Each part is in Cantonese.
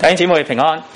弟兄姊妹平安，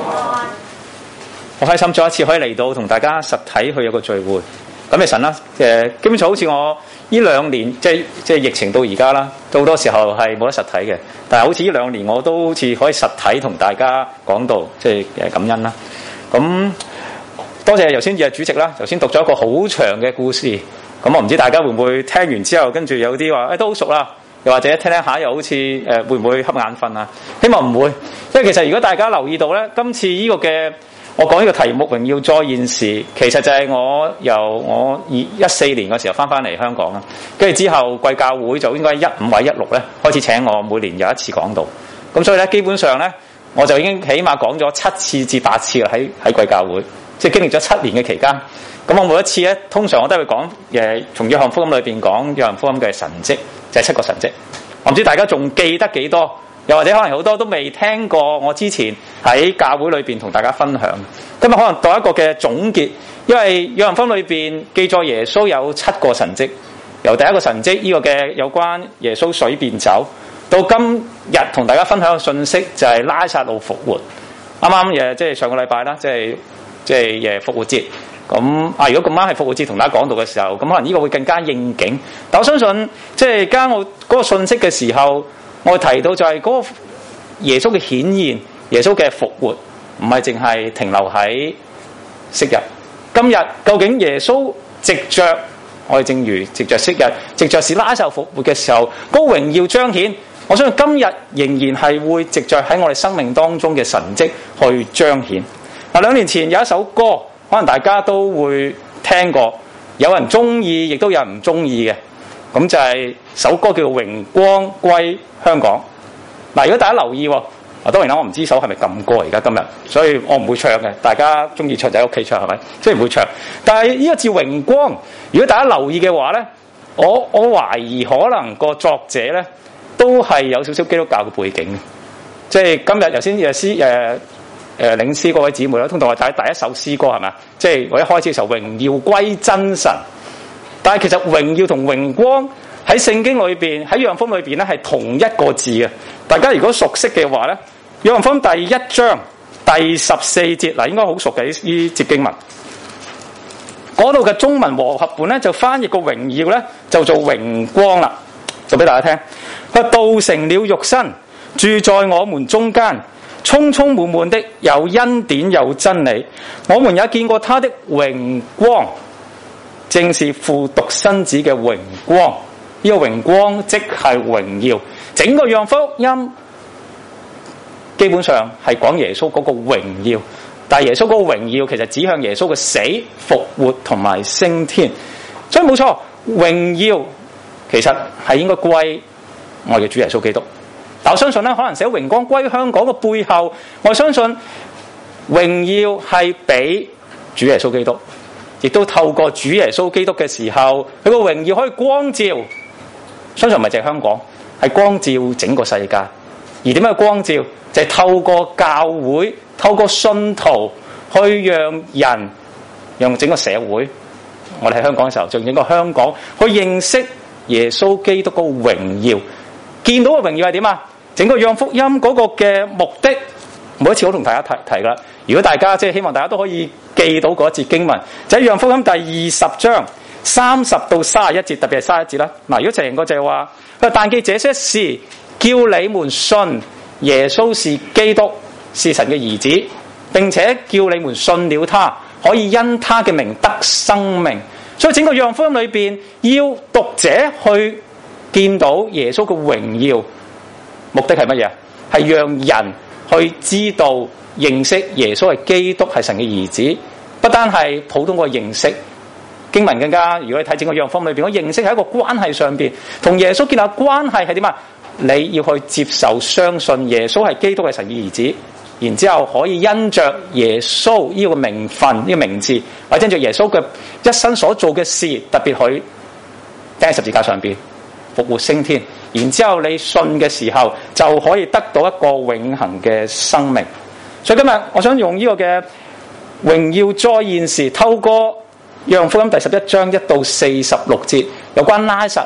好開心再一次可以嚟到同大家實體去有個聚會。咁嘅神啦，基本上好似我呢2年即係疫情到而家啦，都好多時候係冇得實體嘅。但係好似呢2年我都好似可以實體同大家講道，即係感恩啦。咁多謝頭先主席啦，頭先讀咗一個好長嘅故事。咁我唔知大家會唔會聽完之後，跟住有啲話都好熟啦，又或者聽下又好似會唔會瞌眼瞓啊？希望唔會，因為其實如果大家留意到咧，今次呢個嘅我講呢個題目榮耀再現時，其實就係我由我14年嘅時候翻嚟香港啦，跟住之後貴教會就應該15或16咧開始請我每年有一次講道，咁所以咧基本上咧我就已經起碼講咗7次至8次啦，喺貴教會，即係經歷咗7年嘅期間。咁我每一次咧，通常我都會講從約翰福音裏邊講約翰福音嘅神蹟，就係7個神蹟。我唔知大家仲記得幾多，又或者可能好多都未聽過我之前喺教會裏邊同大家分享。今日可能做一個嘅總結，因為約翰福音裏邊記載耶穌有7個神蹟，由第一個神蹟呢個嘅有關耶穌水變酒，到今日同大家分享嘅信息就係拉撒路復活。啱啱即係上個禮拜啦，即係復活節。咁如果咁啱係復活節同大家講到嘅時候，咁可能呢個會更加應景。但我相信即係加我嗰個信息嘅時候，我提到就係嗰個耶穌嘅顯現，耶穌嘅復活，唔係淨係停留喺昔日。今日究竟耶穌藉着我哋正如藉着昔日，藉着是拉撒路復活嘅時候，嗰個榮耀彰顯，我相信今日仍然係會藉着喺我哋生命當中嘅神蹟去彰顯。2年前有一首歌。可能大家都會聽過，有人中意，亦都有人唔中意嘅。咁就係首歌叫做《榮光歸香港》。如果大家留意，當然啦，我唔知首係咪禁歌而家今日，所以我唔會唱嘅。大家中意唱就喺屋企唱係咪？即係唔會唱。但係呢個字榮光，如果大家留意嘅話咧，我懷疑可能個作者咧都係有少少基督教嘅背景嘅。即係今日頭先領詩嗰位姊妹啦，通常我睇第一首詩歌係咪？即係我一開始嘅時候，榮耀歸真神。但係其實榮耀同榮光喺聖經裏邊，喺約翰福音裏邊咧係同一個字嘅。大家如果熟悉嘅話咧，約翰福音第1章第14節應該好熟嘅呢節經文。嗰度嘅中文和合本咧就翻譯個榮耀咧就做榮光啦，就俾大家聽。佢話道成了肉身，住在我們中間。充充滿滿的有恩典有真理，我們也見過他的榮光，正是父獨生子嘅榮光。呢個榮光即係榮耀。整個約翰福音基本上係講耶穌嗰個榮耀，但係耶穌嗰個榮耀其實指向耶穌嘅死復活同埋升天。所以冇錯，榮耀其實係應該歸我哋嘅主耶穌基督。但我相信咧，可能寫榮光歸香港嘅背後，我相信榮耀係俾主耶穌基督，亦都透過主耶穌基督嘅時候，佢個榮耀可以光照。相信唔係淨係香港，係光照整個世界。而點樣光照？就係透過教會，透過信徒去讓人，讓整個社會。我哋喺香港嘅時候，就整個香港去認識耶穌基督個榮耀。見到嘅榮耀係點啊？整個約翰福音嗰個嘅目的，每一次我同大家提啦。如果大家即係希望大家都可以記到嗰一節經文，就係約翰福音第20章30到31節，特別係31節啦。如果成個就係話，但記這些事，叫你們信耶穌是基督，是神嘅兒子，並且叫你們信了他，可以因他嘅名得生命。所以整個約翰福音裏邊，要讀者去見到耶穌嘅榮耀。目的係乜嘢？係讓人去知道認識耶穌係基督係神嘅兒子，不單係普通個認識。經文更加，如果你睇整個約翰福音裏邊，我認識喺一個關係上邊，同耶穌建立關係係點啊？你要去接受相信耶穌係基督係神嘅兒子，然之後可以因着耶穌呢個名分呢個名字，或者因着耶穌嘅一生所做嘅事，特別佢釘喺十字架上邊復活升天。然之後你信嘅時候就可以得到一個永恆嘅生命。所以今日我想用呢個嘅榮耀再現時，透過約翰福音第11章1到46節有關拉撒路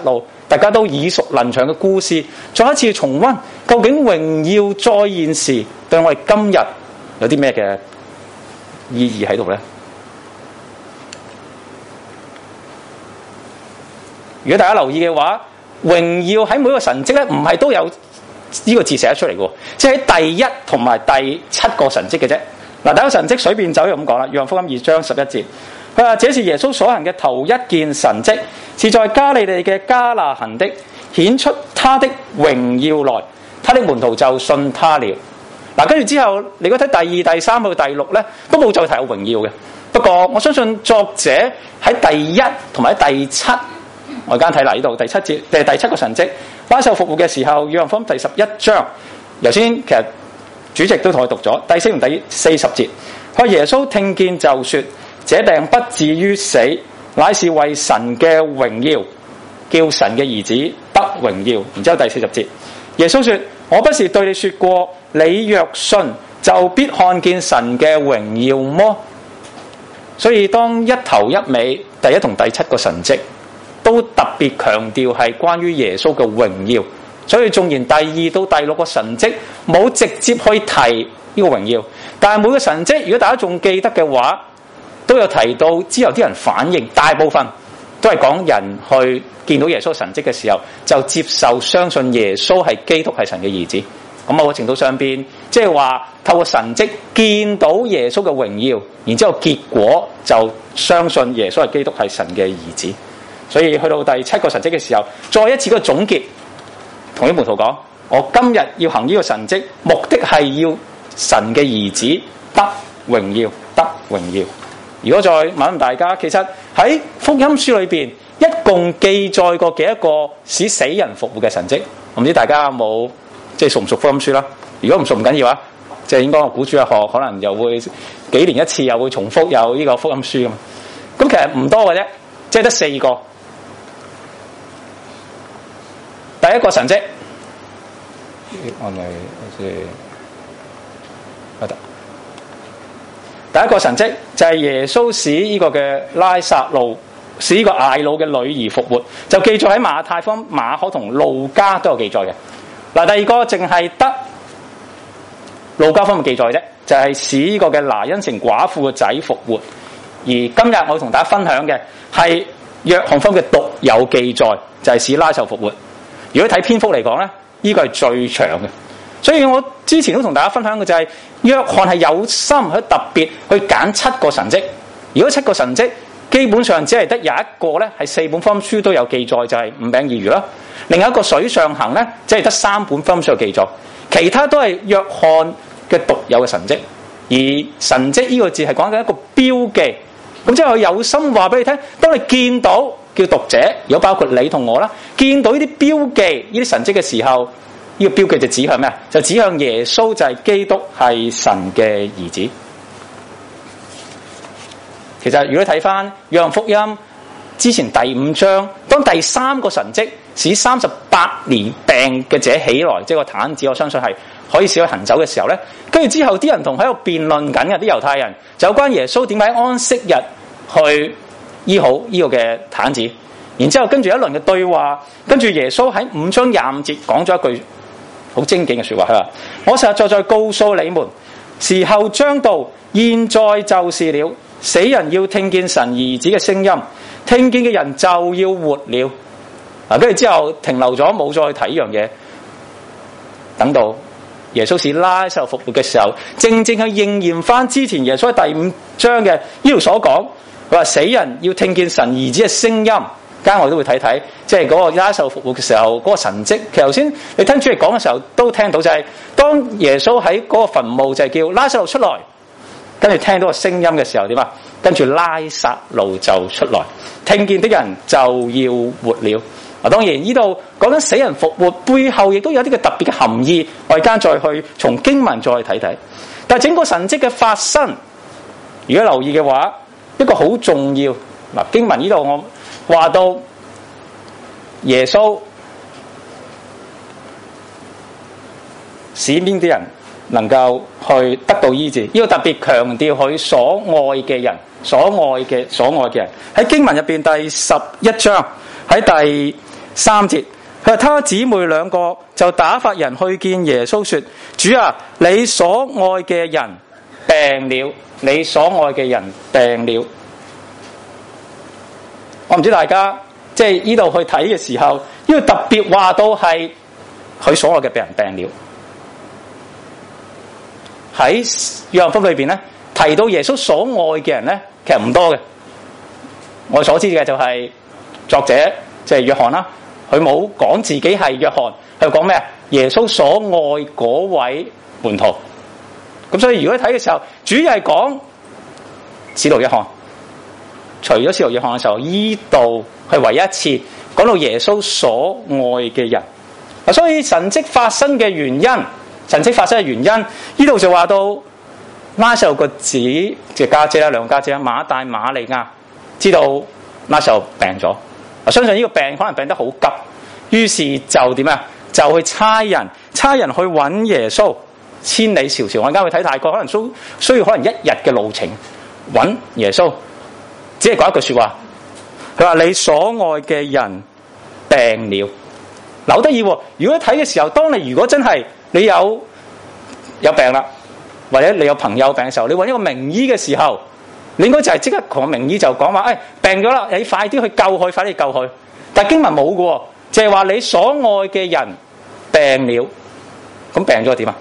大家都耳熟能詳嘅故事，再一次重溫究竟榮耀再現時對我哋今日有啲咩嘅意義喺度呢？如果大家留意嘅話，榮耀喺每個神蹟咧，唔係都有呢個字寫得出嚟嘅，即係喺第一同埋第七個神蹟嘅啫。嗱，第一個神蹟水變酒咁講啦，約翰福音2章11節，佢話：這是耶穌所行嘅頭一件神蹟，是在加利利嘅迦拿行的，顯出他的榮耀來，他的門徒就信他了。嗱，跟住之後，你如果睇第2、第3到第6咧，都冇再提有榮耀嘅。不過我相信作者喺第1同埋第7。我而家睇嚟呢度第7節，第7個神蹟，拉撒路復活嘅時候，約翰福音第11章，頭先其實主席都同我讀咗第4同第40節。佢話耶穌聽見就說：這病不至於死，乃是為神嘅榮耀，叫神嘅兒子得榮耀。然之後第40節，耶穌說：我不是對你說過，你若信，就必看見神嘅榮耀麼？所以當一頭一尾，第1同第7個神蹟都特別強調係關於耶穌嘅榮耀，所以縱然第2到第6個神蹟冇直接去提呢個榮耀，但係每個神蹟如果大家仲記得嘅話，都有提到之後啲人反應，大部分都係講人去見到耶穌神蹟嘅時候就接受相信耶穌係基督係神嘅兒子。咁某個程度上邊即係話透過神蹟見到耶穌嘅榮耀，然之後結果就相信耶穌係基督係神嘅兒子。所以去到第7個神蹟嘅時候，再一次個總結，同啲門徒講：我今日要行呢個神蹟，目的係要神嘅兒子得榮耀，得榮耀。如果再問問大家，其實喺福音書裏邊，一共記載過幾多個使死人復活嘅神蹟？我唔知大家有冇即係熟唔熟福音書啦？如果唔熟唔緊要啊，即係應該我估主日學可能又會幾年一次，又會重複有呢個福音書噶嘛。咁其實唔多嘅啫，即係得4個。第1個神蹟，我咪好似第1個神蹟就係耶穌使呢個嘅拉撒路，使呢個睚魯嘅女兒復活，就記載喺馬太福音、馬可同路加都有記載嘅。嗱，第2個淨係得路加福音記載啫，就係使呢個嘅拿因城寡婦嘅仔復活。而今日我同大家分享嘅係約翰福音嘅獨有記載，就係使拉撒路復活。如果睇篇幅嚟講咧，呢個係最長嘅，所以我之前都同大家分享嘅就係約翰係有心去特別去揀7個神蹟。如果7個神蹟基本上只係得有一個咧係4本福音書都有記載，就係5餅2魚啦。另一個水上行咧，只係得3本福音書有記載，其他都係約翰嘅獨有嘅神蹟。而神蹟呢個字係講緊一個標記，咁即係佢有心話俾你聽，當你見到叫讀者，如果包括你同我啦，見到呢啲標記、呢啲神蹟嘅時候，呢個標記就指向咩啊？就指向耶穌就係基督，係神嘅兒子。其實如果睇翻約翰福音之前第5章，當第3個神蹟使38年病嘅者起來，即係個癱子，我相信係可以使佢行走嘅時候咧，跟住之後啲人同喺度辯論緊嘅，啲猶太人就有關耶穌點解安息日去醫好呢個嘅癱子，然之後跟住一輪嘅對話，跟住耶穌喺5章25節講咗一句好精警嘅說話，佢話：我實實在在告訴你們，時候將到，現在就是了。死人要聽見神兒子嘅聲音，聽見嘅人就要活了。跟住之後停留咗，冇再睇呢樣嘢。等到耶穌使拉撒路復活嘅時候，正正係應驗翻之前耶穌喺第5章嘅呢度所講。佢話死人要聽見神兒子嘅聲音，間我都會睇睇，即係嗰個拉撒路復活嘅時候嗰個神蹟。其實頭先你聽主嚟講嘅時候都聽到，就係當耶穌喺嗰個墳墓就係叫拉撒路出來，跟住聽到個聲音嘅時候點啊？跟住拉撒路就出來，聽見的人就要活了。當然呢度講緊死人復活背後亦都有啲嘅特別嘅含義，我而家再去從經文再睇睇。但係整個神蹟嘅發生，如果留意嘅話，一個好重要嗱，經文呢度我話到耶穌使邊啲人能夠去得到醫治，呢個特別強調佢所愛嘅人，所愛嘅人喺經文入邊第11章喺第 3節，佢話他姊妹兩個就打發人去見耶穌說：主啊，你所愛嘅人病了，你所愛嘅人病了。我唔知大家即係呢度去睇嘅時候，呢度特別話到係佢所愛嘅病人病了。喺約翰福音裏邊咧，提到耶穌所愛嘅人咧，其實唔多嘅。我所知嘅就係作者即係約翰啦，佢冇講自己係約翰，佢講咩啊？耶穌所愛嗰位門徒。咁所以如果你睇嘅時候，主要係講使徒約翰。除咗使徒約翰嘅時候，依度係唯一一次講到耶穌所愛嘅人。所以神蹟發生嘅原因，依度就話到拉撒路個子嘅家姐啦，兩個家姐啦，馬大馬利亞知道拉撒路病咗，相信呢個病可能病得好急，於是就點啊？就去差人去揾耶穌，千里迢迢，我而家去睇大概可能需要可能1日嘅路程揾耶穌。只係講一句說話，佢話你所愛嘅人病了。嗱，好得意喎！如果睇嘅時候，當你如果真係你有病啦，或者你有朋友病嘅時候，你揾一個名醫嘅時候，你應該就係即刻同個名醫就講話，病咗啦，你快啲去救佢，快啲救佢。但係經文冇嘅，就係話你所愛嘅人病了。咁病咗點啊？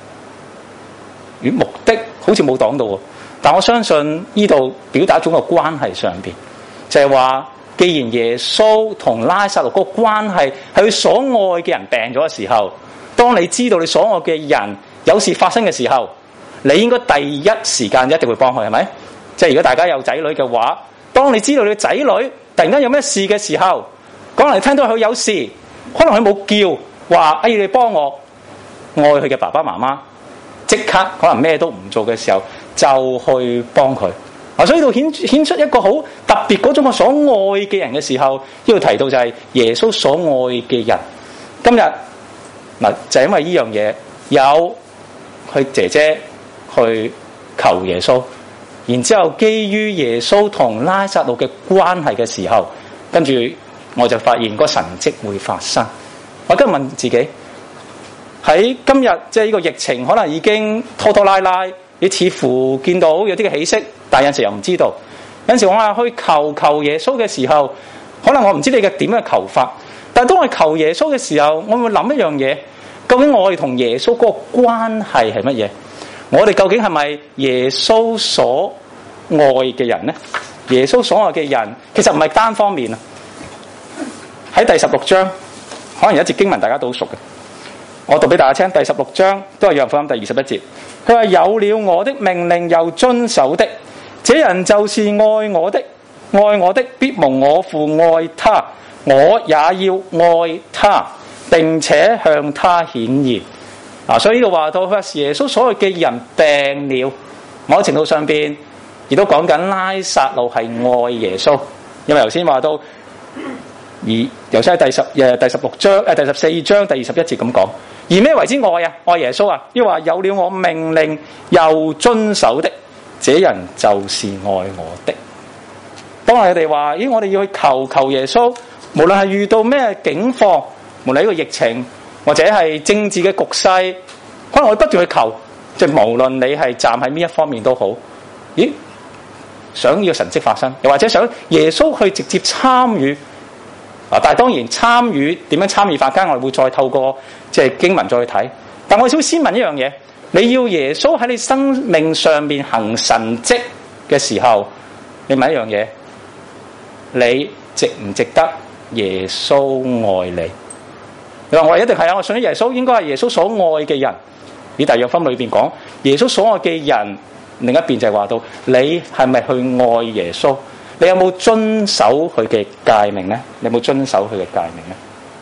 目的好似冇講到喎。但我相信呢度表達一種個關係上邊，就係話，既然耶穌同拉撒路嗰個關係係佢所愛嘅人病咗嘅時候，當你知道你所愛嘅人有事發生嘅時候，你應該第一時間一定會幫佢，係咪？即係如果大家有仔女嘅話，當你知道你嘅仔女突然間有咩事嘅時候，可能你聽到佢有事，可能佢冇叫話，你幫我愛佢嘅爸爸媽媽，即刻可能咩都唔做嘅時候，就去幫佢。所以呢度顯出一個好特別嗰種我所愛嘅人嘅時候，呢度提到就係耶穌所愛嘅人。今日就係因為呢樣嘢，有佢姐姐去求耶穌，然之後基於耶穌同拉撒路嘅關係嘅時候，跟住我就發現個神蹟會發生。我今日問自己，喺今日即係呢個疫情可能已經拖拖拉拉，你似乎見到有啲嘅起色，但有陣時又唔知道。有陣時我話去求耶穌嘅時候，可能我唔知你嘅點嘅求法，但係當我求耶穌嘅時候，我會諗一樣嘢，究竟我哋同耶穌嗰個關係係乜嘢？我哋究竟係咪耶穌所愛嘅人呢？耶穌所愛嘅人其實唔係單方面啊。喺第16章，可能有一節經文大家都好熟嘅，我讀俾大家聽。第16章都係約翰福音第21節，佢話有了我的命令又遵守的，這人就是愛我的，愛我的必蒙我父愛他，我也要愛他，並且向他顯現。所以呢度話到，耶穌所愛嘅人病了，某程度上邊亦都講緊拉撒路係愛耶穌，因為頭先話到，而尤其係第16章第14章第21節咁講。而咩為之愛啊？愛耶穌啊？要話有了我命令又遵守的，這人就是愛我的。當我哋話，我哋要去求耶穌，無論係遇到咩境況，無論呢個疫情或者係政治嘅局勢，可能我不斷去求，即係無論你係站喺邊一方面都好，想要神蹟發生，又或者想耶穌去直接參與。但係當然參與點樣參與法間，我哋會再透過即係經文再去睇。但我想先問一樣嘢，你要耶穌喺你生命上面行神蹟嘅時候，你問一樣嘢，你值唔值得耶穌愛你？你話我一定係啊，我信咗耶穌，應該係耶穌所愛嘅人。以第約翰裏邊講耶穌所愛嘅人，另一邊就係話到你係咪去愛耶穌？你有冇遵守佢嘅誡命呢？你有冇遵守佢嘅誡命呢？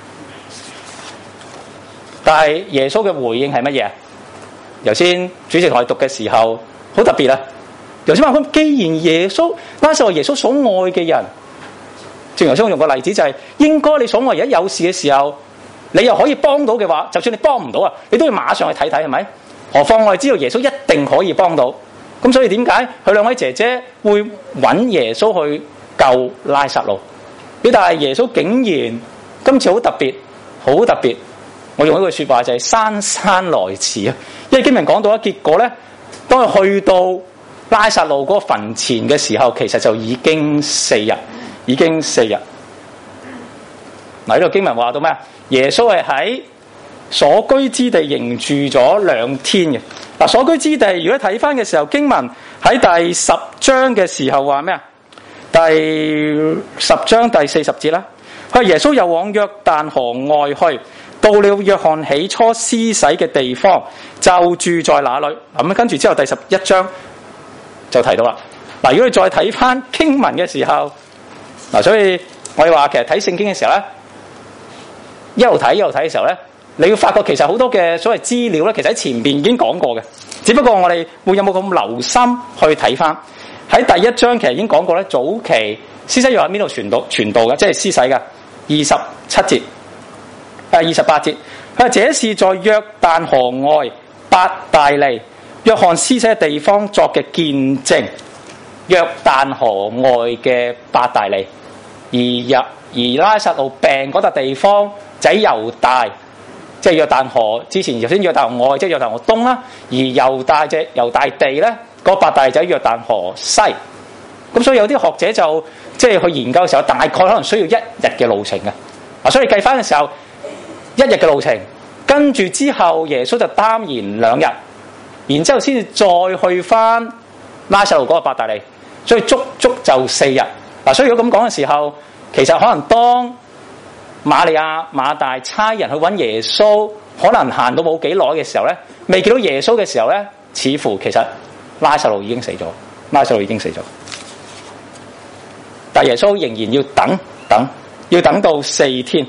但係耶穌嘅回應係乜嘢？頭先主席同我讀嘅時候好特別啊！頭先話既然耶穌拉撒路係耶穌所愛嘅人，正如頭先我用個例子就係，應該你所愛而家有事嘅時候，你又可以幫到嘅話，就算你幫唔到啊，你都要馬上去睇睇，係咪？何況我哋知道耶穌一定可以幫到。咁所以點解佢兩位姐姐會揾耶穌去救拉撒路？但係耶穌竟然今次好特別，好特別。我用一句說話就係姍姍來遲啊！因為經文講到結果咧，當佢去到拉撒路嗰個墳前嘅時候，其實就已經4日，已經4日。嗱，呢度經文話到咩？耶穌係喺所居之地仍住咗2天嘅。嗱，所居之地如果睇翻嘅時候，經文喺第10章嘅時候話咩啊？第10章第40節啦。佢話耶穌又往約旦河外去，到了約翰起初施洗嘅地方，就住在那裏。咁跟住之後第11章就提到啦。嗱，如果你再睇翻經文嘅時候，嗱，所以我哋話其實睇聖經嘅時候咧，一路睇嘅時候咧，你會發覺其實好多嘅所謂資料咧，其實喺前邊已經講過嘅，只不過我哋會有冇咁留心去睇翻。喺第1章其實已經講過咧，早期施洗約翰喺邊度傳道嘅，即係施洗嘅27節。28節，佢話這是在約旦河外伯大尼約翰施洗嘅地方作嘅見證。約旦河外嘅伯大尼，而拉撒路病嗰笪地方就喺猶大，即係約旦河之前，頭先約旦河外即係約旦河東啦，而猶大地咧，嗰伯大尼就喺約旦河西。咁所以有啲學者就即係去研究嘅時候，大概可能需要1日嘅路程嘅。所以計翻嘅時候，1日嘅路程，跟住之後耶穌就耽延2日，然之後先至再去翻拉撒路嗰個伯大尼，所以足就4日。所以如果咁講嘅時候，其實可能當瑪利亞馬大差人去揾耶穌，可能行到冇幾耐嘅時候咧，未見到耶穌嘅時候咧，似乎其實拉撒路已經死咗，但耶穌仍然要等到4天，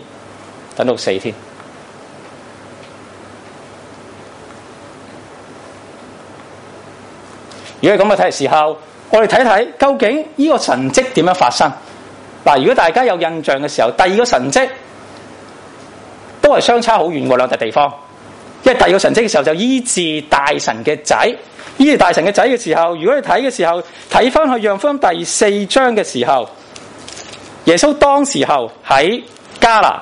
如果係咁嘅睇嘅時候，我哋睇睇究竟呢個神蹟點樣發生。嗱，如果大家有印象嘅時候，第2個神蹟都係相差好遠喎，2笪地方。因為第2個神蹟嘅時候就醫治大臣嘅仔，醫治大臣嘅仔嘅時候，如果你睇嘅時候，睇翻去約翰福音第4章嘅時候，耶穌當時候喺加拿，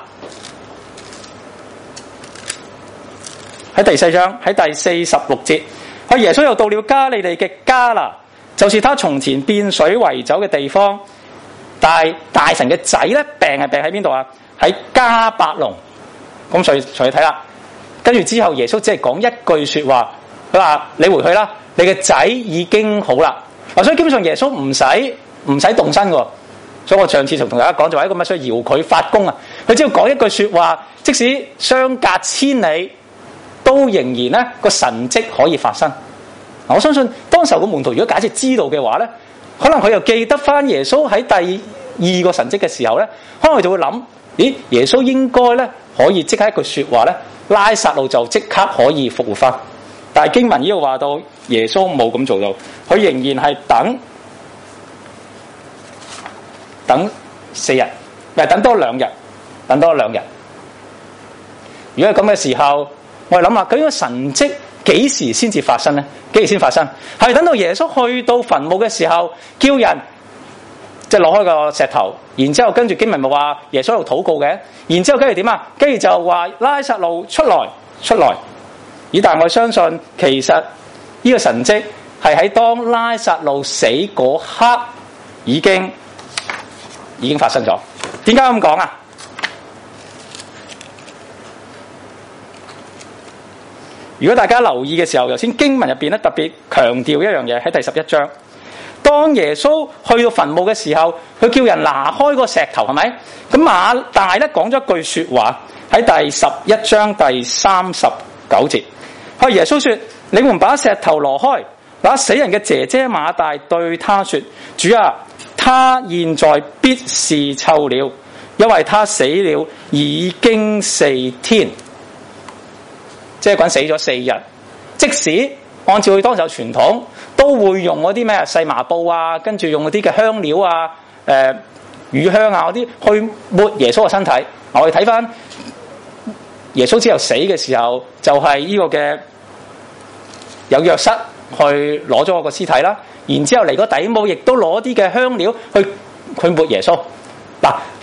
喺第4章喺第46節，耶穌又到了加利利嘅加拿，就是他從前變水為酒嘅地方。但係大臣嘅仔咧，病係病喺邊度啊？喺加百農。咁所以隨你睇啦。跟住之後耶穌只係講一句說話，佢話你回去啦，你嘅仔已經好啦。所以基本上耶穌唔使動身嘅。所以我上次同大家講就話一個乜所以搖佢發功啊，佢只要講一句說話，即使相隔千里，都仍然咧個神蹟可以發生。我相信當時候嘅門徒如果假設知道嘅話咧，可能佢又記得翻耶穌喺第2個神蹟嘅時候咧，可能佢就會諗，咦，耶穌應該咧可以即刻一句說話咧，拉撒路就即刻可以復活翻。但係經文呢度話到耶穌冇咁做到，佢仍然係等4日，等多2日。如果係咁嘅時候，我哋諗下究竟個神蹟幾時先至發生呢？幾時先發生？係等到耶穌去到墳墓嘅時候，叫人即係攞開個石頭，然之後跟住經文咪話耶穌喺度禱告嘅，然之後跟住點啊？跟住就話拉撒路出來。但係我相信其實呢個神蹟係喺當拉撒路死嗰刻已經發生咗。點解咁講啊？如果大家留意嘅時候，頭先經文入邊咧特別強調一樣嘢，喺第11章，當耶穌去到墳墓嘅時候，佢叫人拿開個石頭，係咪？咁馬大咧講咗一句說話喺第11章第39節，佢耶穌說：你們把石頭挪開。那死人嘅姐姐馬大對他說：主啊，他現在必是臭了，因為他死了已經4天。即係講死咗4日，即使按照佢當時嘅傳統，都會用嗰啲咩細麻布啊，跟住用嗰啲嘅香料啊、乳香啊嗰啲去抹耶穌嘅身體。我哋睇翻耶穌之後死嘅時候，就係呢個嘅有約瑟去攞咗我個屍體啦，然之後嚟個弟母亦都攞啲嘅香料去抹耶穌。嗱，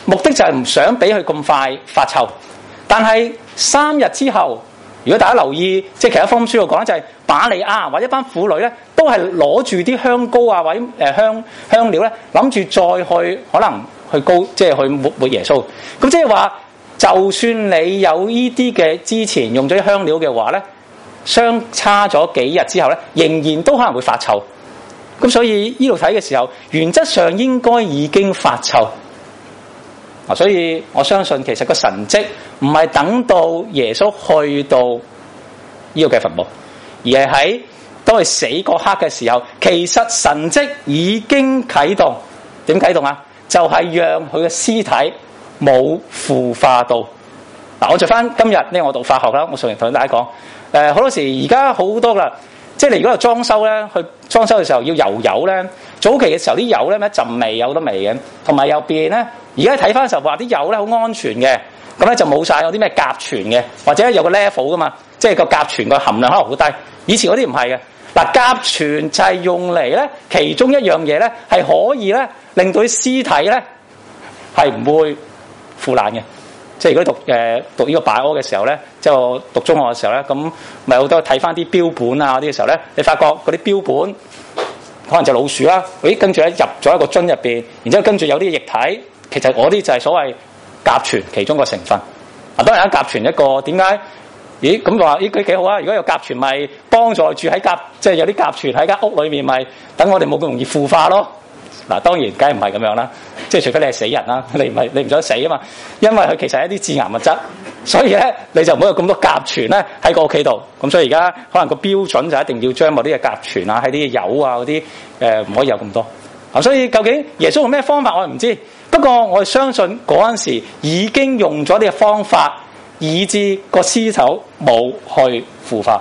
目的就係唔想俾佢咁快發臭。但係3日之後，如果大家留意，即係其他福音書度講就係瑪利亞或者一班婦女咧，都係攞住啲香膏啊或者香料咧，諗住再去可能去即係去抹耶穌。咁即係話，就算你有呢啲嘅之前用咗啲香料嘅話咧，相差咗幾日之後咧，仍然都可能會發臭。咁所以呢度睇嘅時候，原則上應該已經發臭。所以我相信其實個神蹟唔係等到耶穌去到呢個嘅墳墓，而係喺當佢死嗰刻嘅時候，其實神蹟已經啟動。點啟動啊？就係讓佢嘅屍體冇腐化到。我着翻今日呢，我讀法學啦，我上嚟同大家講，好多時而家好多啦，即係你如果有裝修咧，去裝修嘅時候要油油咧，早期嘅時候啲油咧一陣味有好多味嘅，同埋入邊咧。而家睇翻嘅時候話啲油咧好安全嘅，咁咧就冇晒有啲咩甲醛嘅，或者有個 level 噶嘛，即係個甲醛個含量可能好低。以前嗰啲唔係嘅，嗱，甲醛就係用嚟咧，其中一樣嘢咧係可以咧令到啲屍體咧係唔會腐爛嘅。即係如果讀呢個 bio 嘅時候咧，即係我讀中學嘅時候咧，咁咪好多睇翻啲標本啊啲嘅時候咧，你發覺嗰啲標本可能就老鼠啦，跟住咧入咗一個樽入邊，然之後跟住有啲液體。其實嗰啲就係所謂甲醛其中個成分。當然甲醛一個點解？咦咁話咦佢幾好啊！如果有甲醛，咪幫助住喺即係有啲甲醛喺間屋裏面，咪等我哋冇咁容易腐化咯。當然梗係唔係咁樣啦。即係除非你係死人啦，你唔想死啊嘛。因為佢其實係一啲致癌物質，所以咧你就唔好有咁多甲醛咧喺個屋企度。咁所以而家可能個標準就一定要將某啲嘅甲醛啊喺啲油啊嗰啲唔可以有咁多。所以究竟耶穌用咩方法我哋唔知。不過我哋相信嗰陣時已經用咗啲嘅方法，以致個屍首冇去腐化。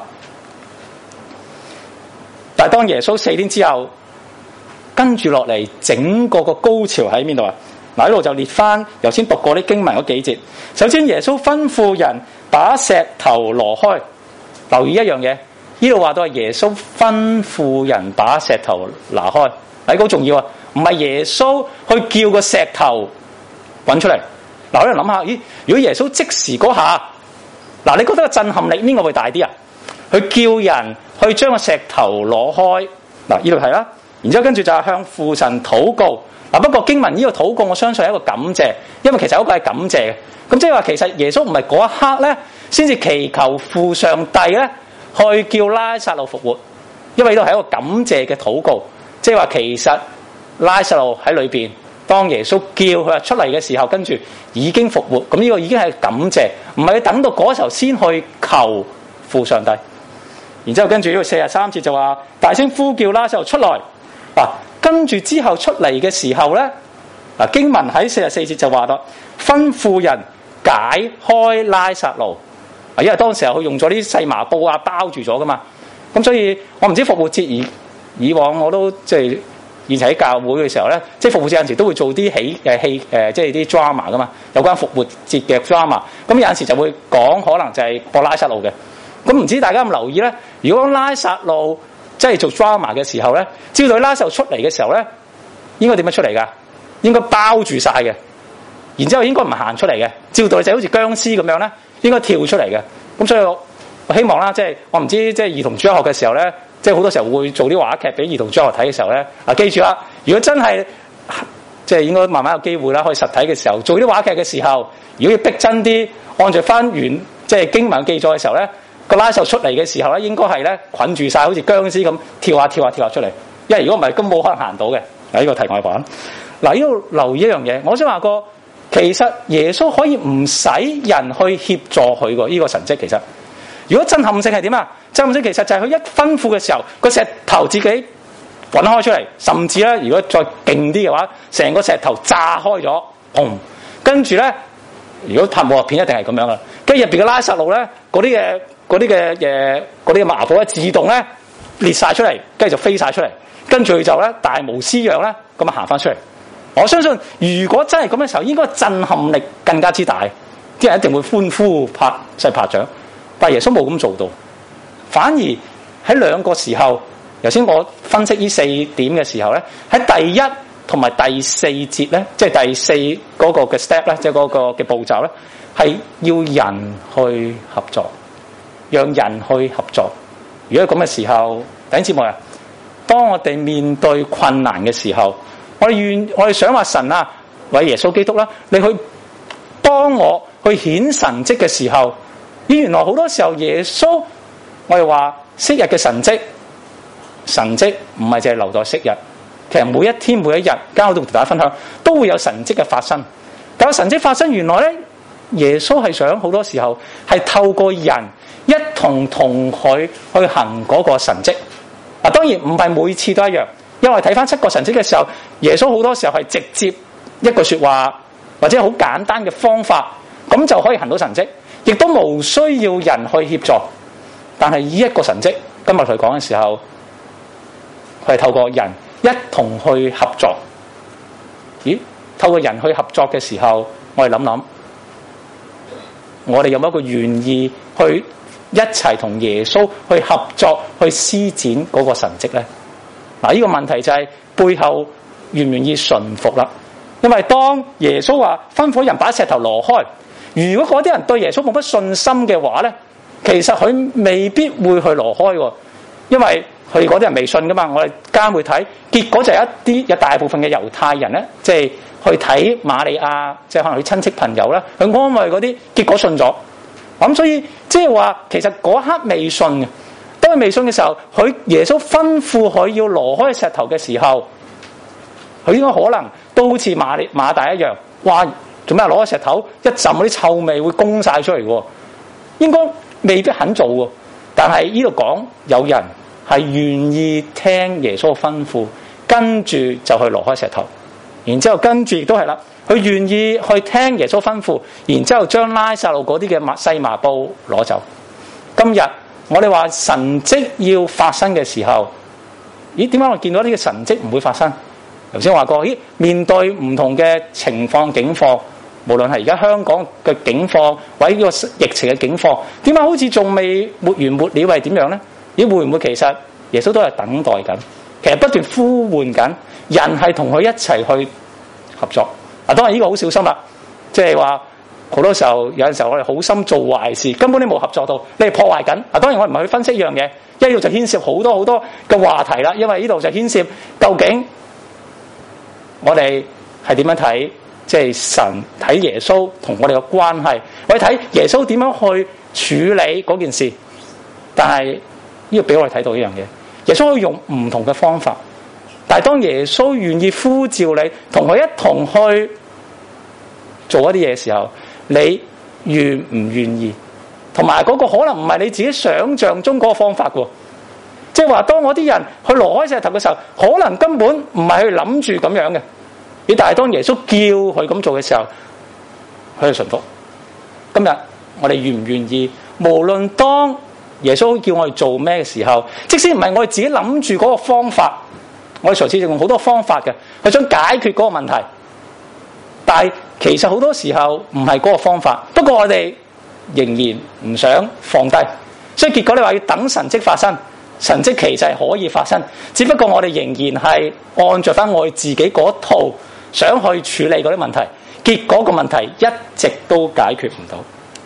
但係當耶穌4天之後，跟住落嚟整個高潮喺邊度啊？呢度就列翻頭先讀過啲經文嗰幾節。首先耶穌吩咐人把石頭挪開。留意一樣嘢，呢度話到係耶穌吩咐人把石頭拿開，好重要啊！唔係耶穌去叫個石頭滾出嚟。我喺度諗下，咦？如果耶穌即時嗰下，你覺得個震撼力邊個會大啲啊？去叫人去將個石頭攞開。呢度係啦。然之後跟住就係向父神禱告。不過經文呢個禱告，我相信係一個感謝，因為其實嗰個係感謝嘅。咁即係話其實耶穌唔係嗰一刻咧，先至祈求父上帝咧去叫拉撒路復活，因為呢度係一個感謝嘅禱告，即係話其實。拉撒路喺裏邊，當耶穌叫佢出嚟嘅時候，跟住已經復活，咁呢個已經係感謝，唔係等到嗰時候先去求父上帝。然之後跟住呢個43節就話大聲呼叫拉撒路出來。跟住之後出嚟嘅時候咧，經文喺44節就話到吩咐人解開拉撒路，因為當時候佢用咗啲細麻布啊包住咗噶嘛，咁所以我唔知復活節以往我都即係。以前喺教會嘅時候咧，即係復活節有陣時都會做啲戲即係啲 drama 噶嘛，有關復活節嘅 drama。咁有陣時就會講可能就係播拉撒路嘅。咁唔知大家有冇留意咧？如果拉撒路即係做 drama 嘅時候咧，照到拉撒路出嚟嘅時候咧，應該點樣出嚟㗎？應該包住晒嘅，然之後應該唔行出嚟嘅。照到就好似僵屍咁樣咧，應該跳出嚟嘅。咁所以我希望啦，即係我唔知即係兒童主日學嘅時候咧。即係好多時候會做啲話劇俾兒童中學睇嘅時候咧，記住啦！如果真係即係應該慢慢有機會啦，可以實體嘅時候做啲話劇嘅時候，如果要逼真啲，按照翻原即係經文記載嘅時候咧，個拉撒路出嚟嘅時候咧，應該係咧捆住晒，好似僵屍咁跳下跳下跳下出嚟。因為如果唔係，根本冇可能行到嘅。呢個題外話。呢度留意一樣嘢，我想話過，其實耶穌可以唔使人去協助佢個呢個神蹟，其實。如果震撼性係點啊？震撼性其實就係佢一吩咐嘅時候，個石頭自己滾開出嚟，甚至咧，如果再勁啲嘅話，成個石頭炸開咗，砰！跟住咧，如果拍武俠片一定係咁樣啦。跟住入邊嘅拉撒路咧，嗰啲嘅麻布咧，自動咧裂晒出嚟，跟住就飛晒出嚟，跟住就咧大模斯樣咧咁啊行翻出嚟。我相信如果真係咁嘅時候，應該震撼力更加之大，啲人一定會歡呼拍掌。但耶穌冇咁做到，反而喺兩個時候，頭先我分析呢4點嘅時候咧，喺第一同埋第四節咧，即係第四嗰個嘅 step 咧，即係嗰個嘅步驟咧，係要人去合作，讓人去合作。如果咁嘅時候，弟兄姊妹啊，當我哋面對困難嘅時候，我哋想話神啊，為耶穌基督啦，你去幫我去顯神蹟嘅時候，原來好多時候耶穌，我哋話昔日嘅神蹟唔係淨係留在昔日，其實每一天每一日，交到同大家分享，都會有神蹟嘅發生。但係神蹟發生，原來咧，耶穌係想好多時候係透過人一同佢去行嗰個神蹟。嗱，當然唔係每次都一樣，因為睇翻7個神蹟嘅時候，耶穌好多時候係直接一句說話或者好簡單嘅方法，咁就可以行到神蹟，亦都無需要人去協助。但係呢一個神蹟，今日佢講嘅時候，佢係透過人一同去合作。咦？透過人去合作嘅時候，我哋諗諗，我哋有冇一個願意去一齊同耶穌去合作去施展嗰個神蹟咧？嗱，呢個問題就係背後願唔願意順服啦。因為當耶穌話吩咐人把石頭挪開，如果嗰啲人對耶穌冇乜信心嘅話咧，其實佢未必會去挪開喎，因為佢嗰啲人未信噶嘛。我哋間會睇，結果就係有大部分嘅猶太人咧，即係去睇瑪利亞，即係可能佢親戚朋友啦，去安慰嗰啲，結果信咗。咁所以即係話，其實嗰刻未信嘅，當佢未信嘅時候，耶穌吩咐佢要挪開石頭嘅時候，佢應該可能都好似馬大一樣，哇！做咩攞個石頭一浸嗰啲臭味會攻晒出嚟喎？應該未必肯做喎。但係呢度講有人係願意聽耶穌嘅吩咐，跟住就去挪開石頭，然之後跟住亦都係啦，佢願意去聽耶穌吩咐，然之後將拉撒路嗰啲嘅細麻布攞走。今日我哋話神蹟要發生嘅時候，咦？點解我見到呢個神蹟唔會發生？頭先話過，咦？面對唔同嘅情況境況，無論係而家香港嘅境況，或者呢個疫情嘅境況，點解好似仲未沒完沒了係點樣呢？咦？會唔會其實耶穌都係等待緊？其實不斷呼喚緊人係同佢一齊去合作。嗱，當然呢個好小心啦，即係話好多時候有陣時候我哋好心做壞事，根本你冇合作到，你係破壞緊。嗱，當然我唔係去分析呢樣嘢，因為呢度就牽涉好多嘅話題啦。因為呢度就牽涉究竟我哋係點樣睇，即係神睇耶穌同我哋嘅關係，我哋睇耶穌點樣去處理嗰件事。但係呢個俾我哋睇到呢樣嘢，耶穌可以用唔同嘅方法，但係當耶穌願意呼召你同佢一同去做一啲嘢嘅時候，你願唔願意？同埋嗰個可能唔係你自己想象中嗰個方法喎。即係話當嗰啲人去挪開石頭嘅時候，可能根本唔係去諗住咁樣嘅。但係當耶穌叫佢咁做嘅時候，佢就順服。今日我哋願唔願意？無論當耶穌叫我哋做咩嘅時候，即使唔係我哋自己諗住嗰個方法，我哋嘗試用好多方法嘅，去想解決嗰個問題。但係其實好多時候唔係嗰個方法，不過我哋仍然唔想放低，所以結果你話要等神蹟發生，神蹟其實係可以發生，只不過我哋仍然係按着翻我哋自己嗰套想去處理嗰啲問題，結果個問題一直都解決唔到。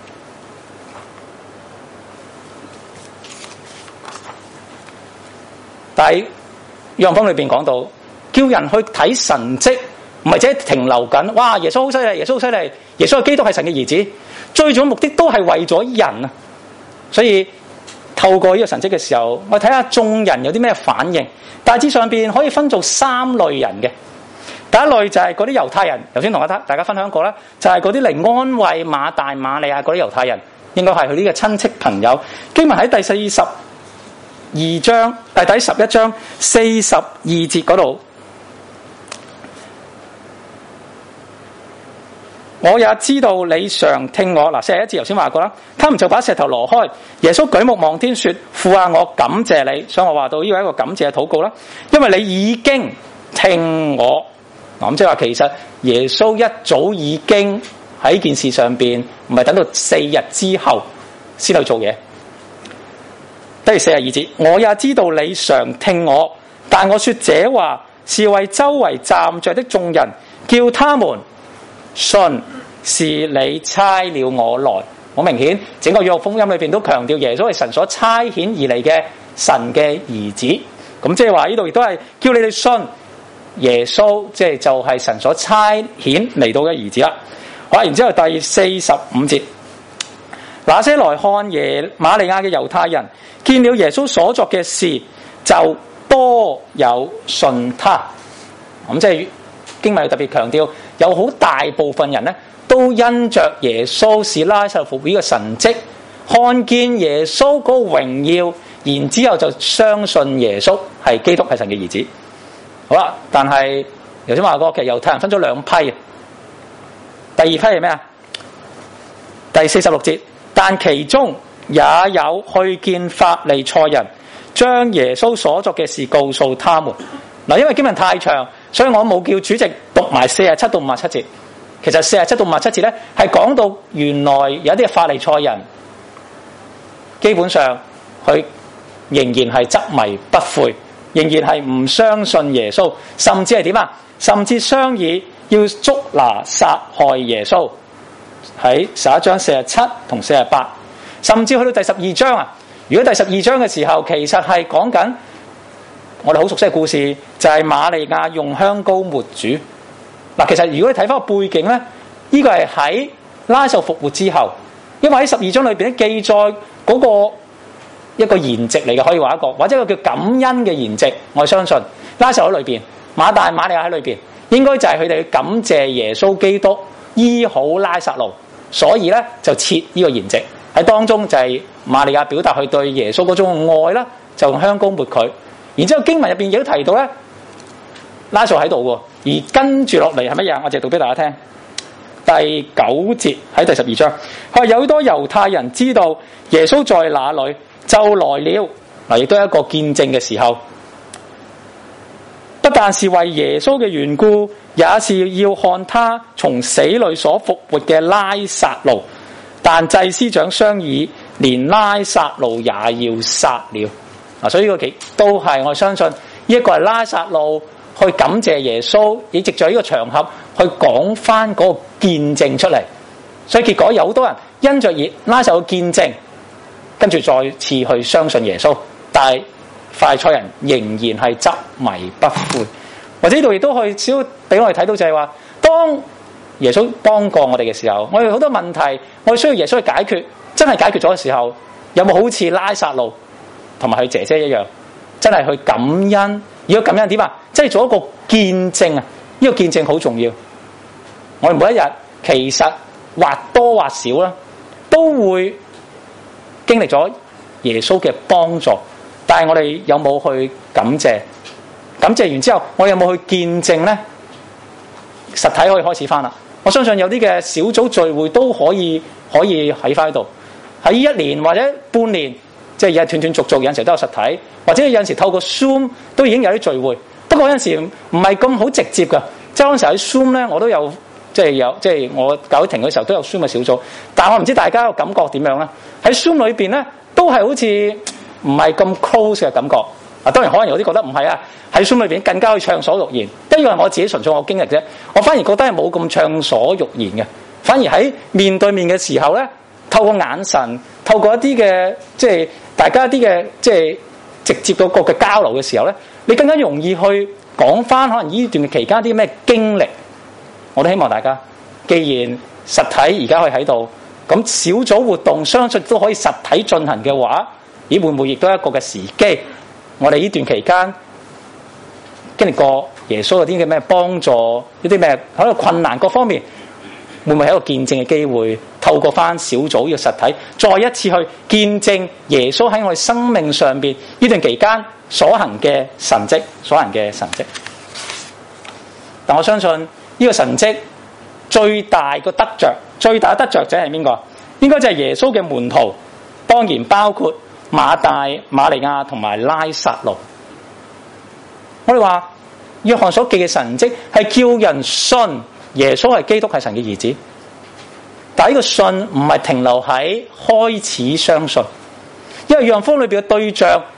但係約翰福音裏邊講到，叫人去睇神蹟，唔係只係停留緊，哇！耶穌好犀利，耶穌好犀利，耶穌係基督，係神嘅兒子。最重要目的都係為咗人啊！所以透過呢個神蹟嘅時候，我睇下眾人有啲咩反應。大致上邊可以分做3類人嘅。第一類就係嗰啲猶太人，頭先同大家分享過啦，就係嗰啲嚟安慰馬大、馬利亞嗰啲猶太人，應該係佢呢個親戚朋友。經文喺第11章42節嗰度，我也知道你常聽我。嗱，41節頭先話過啦，他們就把石頭挪開。耶穌舉目望天說：父啊，我感謝你。所以我話到呢個係一個感謝嘅禱告啦，因為你已經聽我。咁即係話其實耶穌一早已經喺件事上邊，唔係等到4日之後先去做嘢。第42節，我也知道你常聽我，但我說這話是為周圍站着的眾人，叫他們信是你差了我來。好明顯，整個約翰福音裏邊都強調耶穌係神所差遣而嚟嘅神嘅兒子。咁即係話呢度亦都係叫你哋信耶穌，即係就係神所差遣嚟到嘅兒子啦。好，然之後第45節，那些來看瑪利亞嘅猶太人見了耶穌所作嘅事，就多有信他。咁即係經文特別強調，有好大部分人呢都因着耶穌是拉撒路復活嘅神蹟，看見耶穌嗰個榮耀，然之後就相信耶穌係基督係神嘅兒子。好啦，但係頭先話過，其實猶太人分咗兩批。第二批係咩啊？第46節，但其中也有去見法利賽人，將耶穌所作嘅事告訴他們。嗱，因為經文太長，所以我冇叫主席讀埋47到57節。其實47到57節咧，係講到原來有啲法利賽人，基本上佢仍然係執迷不悔，仍然係唔相信耶穌，甚至係點啊？甚至商議要捉拿殺害耶穌。喺11章47同48，甚至去到第12章啊！如果第12章嘅時候，其實係講緊我哋好熟悉嘅故事，就係瑪利亞用香膏抹主。嗱，其實如果你睇翻個背景咧，呢個係喺拉撒路復活之後，因為喺12章裏邊記載嗰個一個筵席嚟嘅，可以話一個或者一個叫感恩嘅筵席。我相信拉撒路喺裏邊，馬大瑪利亞喺裏邊，應該就係佢哋感謝耶穌基督醫好拉撒路，所以咧就設呢個筵席喺當中，就係瑪利亞表達佢對耶穌嗰種愛啦，就用香膏抹佢。然之後經文入邊亦都提到咧，拉撒路喺度喎，而跟住落嚟係乜嘢？我就讀俾大家聽。第9節喺第12章，佢話有好多猶太人知道耶穌在哪裏，就來了。嗱，亦都係一個見證嘅時候，不但是為耶穌嘅緣故，也是要看他從死裏所復活嘅拉撒路。但祭司長商議，連拉撒路也要殺了。嗱，所以呢個都係我相信呢一個係拉撒路去感謝耶穌，亦藉著呢個場合去講翻嗰個見證出嚟。所以結果有好多人因着拉撒路見證，跟住再次去相信耶穌，但係法利賽人仍然係執迷不悔。或者呢度亦都可以少俾我哋睇到，就係話，當耶穌幫過我哋嘅時候，我哋好多問題，我哋需要耶穌去解決，真係解決咗嘅時候，有冇好似拉撒路同埋佢姐姐一樣，真係去感恩？如果感恩點啊？即係做一個見證啊！呢個見證好重要。我哋每一日其實或多或少啦，都會經歷咗耶穌嘅幫助，但係我哋有冇去感謝？感謝完之後，我哋有冇去見證呢？實體可以開始翻啦。我相信有啲嘅小組聚會都可以喺翻喺度，喺1年或者半年，即係有斷斷續續，有陣時都有實體，或者有陣時透過 Zoom 都已經有啲聚會。不過有陣時唔係咁好直接㗎，即係嗰陣時喺 Zoom 咧，我都有即係我教會停嘅時候都有 Zoom 嘅小組，但係我唔知大家個感覺點樣啦。喺 Zoom 裏邊咧，都係好似唔係咁 close 嘅感覺。啊，當然可能有啲覺得唔係啊，喺 Zoom 裏邊更加可以暢所欲言。因為我自己純粹我經歷啫，我反而覺得係冇咁暢所欲言嘅。反而喺面對面嘅時候咧，透過眼神，透過一啲嘅即係大家一啲嘅即係直接個嘅交流嘅時候咧，你更加容易去講翻可能呢段期間啲咩經歷。我都希望大家，既然實體而家可以喺度，咁小組活動相信都可以實體進行嘅話，咦會唔會亦都係一個嘅時機？我哋呢段期間經歷過耶穌有啲嘅咩幫助，一啲咩喺度困難各方面，會唔會係一個見證嘅機會？透過翻小組呢個實體，再一次去見證耶穌喺我哋生命上邊呢段期間所行嘅神蹟，所行嘅神蹟。但我相信呢個神蹟最大嘅得着者係邊個？應該就係耶穌嘅門徒，當然包括馬大、瑪利亞同埋拉撒路。我哋話約翰所記嘅神蹟係叫人信耶穌係基督係神嘅兒子，但係呢個信唔係停留喺開始相信，因為約翰福音裏邊嘅對象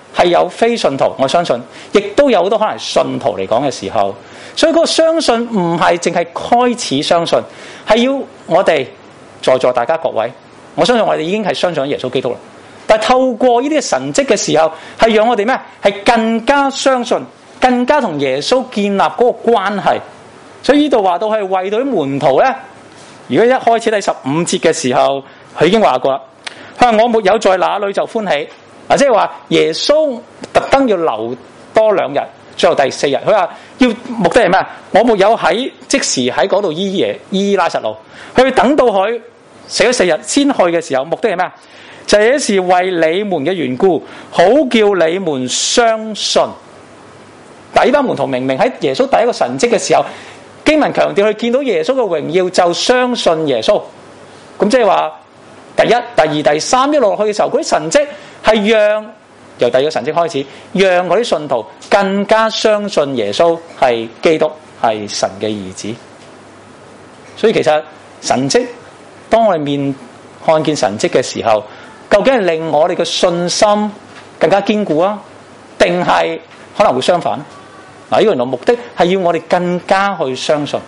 係有非信徒，我相信，亦都有好多可能係信徒嚟講嘅時候，所以嗰個相信唔係淨係開始相信，係要我哋在座大家各位，我相信我哋已經係相信耶穌基督啦。但係透過呢啲神蹟嘅時候，係讓我哋咩？係更加相信，更加同耶穌建立嗰個關係。所以呢度話到係為到啲門徒咧，如果一開始第15節嘅時候，佢已經話過啦，佢話我沒有在那裏就歡喜。嗱，即係話耶穌特登要留多2日，最後第4日，佢話要目的係咩？我沒有喺即時喺嗰度醫拉撒路，佢等到佢死咗4日先去嘅時候，目的係咩？就係是為你們嘅緣故，好叫你們相信。但呢班門徒明明喺耶穌第一個神蹟嘅時候，經文強調佢見到耶穌嘅榮耀就相信耶穌。咁即係話第一、第二、第三一路落去嘅時候，嗰啲神蹟係讓由第二個神蹟開始，讓嗰啲信徒更加相信耶穌係基督，係神嘅兒子。所以其實神蹟，當我哋看見神蹟嘅時候，究竟係令我哋嘅信心更加堅固啊，定係可能會相反？嗱，呢個原來目的係要我哋更加去相信。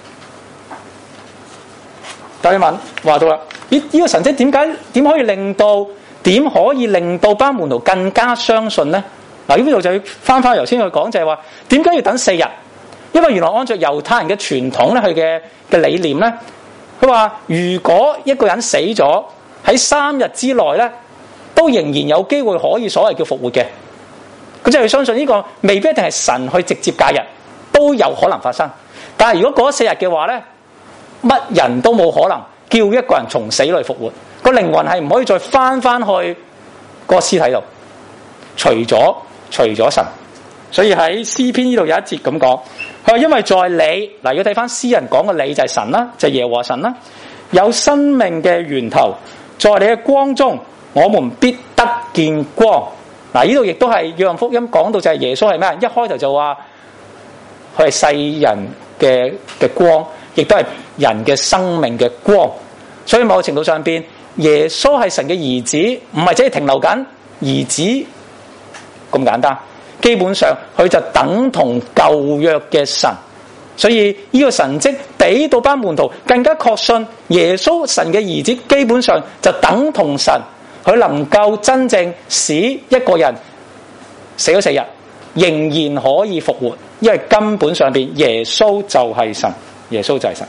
第一問話到啦，呢個神蹟點可以令到班門徒更加相信呢？嗱，呢度就要翻頭先去講，就係話點解要等4日？因為原來按照猶太人嘅傳統咧，佢嘅理念咧，佢話如果一個人死咗喺3日之內咧，都仍然有機會可以所謂叫復活嘅。咁即係佢相信呢個未必一定係神去直接介入，都有可能發生。但係如果過咗4日嘅話咧，乜人都冇可能叫一個人從死裏復活，個靈魂係唔可以再翻去個屍體度，除咗神。所以喺詩篇呢度有一節咁講，佢話因為在你，嗱，要睇翻詩人講嘅你就係神啦，就係耶和華神啦，有生命嘅源頭，在你嘅光中，我們必得見光。嗱，呢度亦都係約翰福音講到就係耶穌係咩？一開頭就話佢係世人嘅光，亦都係人嘅生命嘅光。所以某個程度上邊，耶穌係神嘅兒子，唔係只係停留緊兒子咁簡單。基本上佢就等同舊約嘅神。所以呢個神蹟俾到班門徒更加確信耶穌神嘅兒子，基本上就等同神。佢能夠真正使一個人死咗4日，仍然可以復活，因為根本上邊耶穌就係神，耶穌就係神。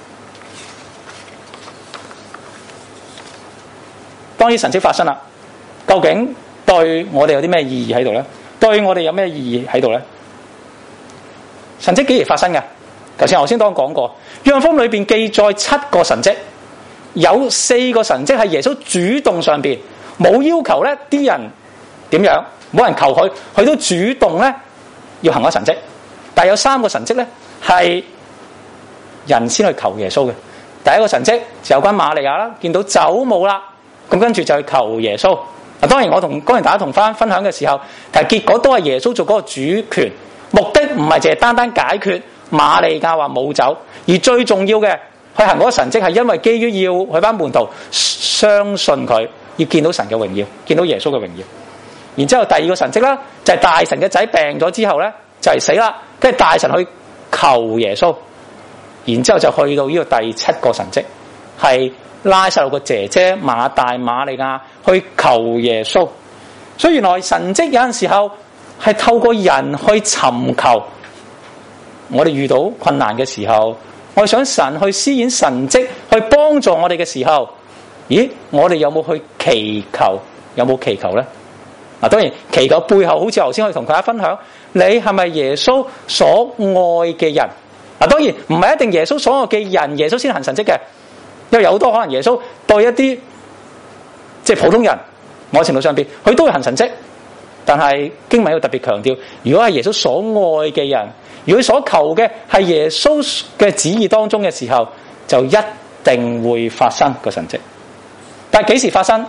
當啲神蹟發生啦，究竟對我哋有啲咩意義喺度呢？對我哋有咩意義喺度呢？神蹟幾時發生嘅？頭先當講過，約翰福音裏邊記載7個神蹟，有4個神蹟係耶穌主動上邊。冇要求咧，啲人點樣？冇人求佢，佢都主動咧要行個神蹟。但係有3個神蹟咧係人先去求耶穌嘅。第一個神蹟就有關瑪利亞啦，見到酒冇啦，咁跟住就去求耶穌。嗱，當然大家同翻分享嘅時候，但係結果都係耶穌做嗰個主權，目的唔係淨係單單解決瑪利亞話冇酒，而最重要嘅去行嗰個神蹟係因為基於要佢班門徒相信佢。要見到神嘅榮耀，見到耶穌嘅榮耀。然之後第2個神蹟啦，就係大臣嘅仔病咗之後咧，就係死啦，跟住大臣去求耶穌。然之後就去到呢個第7個神蹟，係拉撒路個姐姐馬大瑪利亞去求耶穌。所以原來神蹟有陣時候係透過人去尋求。我哋遇到困難嘅時候，我哋想神去施展神蹟去幫助我哋嘅時候，咦，我哋有冇去祈求？有冇祈求呢？嗱，當然祈求背後好似頭先我哋同大家分享，你係咪耶穌所愛嘅人？嗱，當然唔係一定耶穌所愛嘅人，耶穌先行神蹟嘅，因為有好多可能耶穌對一啲即係普通人，某程度上邊佢都會行神蹟，但係經文要特別強調，如果係耶穌所愛嘅人，如果所求嘅係耶穌嘅旨意當中嘅時候，就一定會發生個神蹟。但係幾時發生？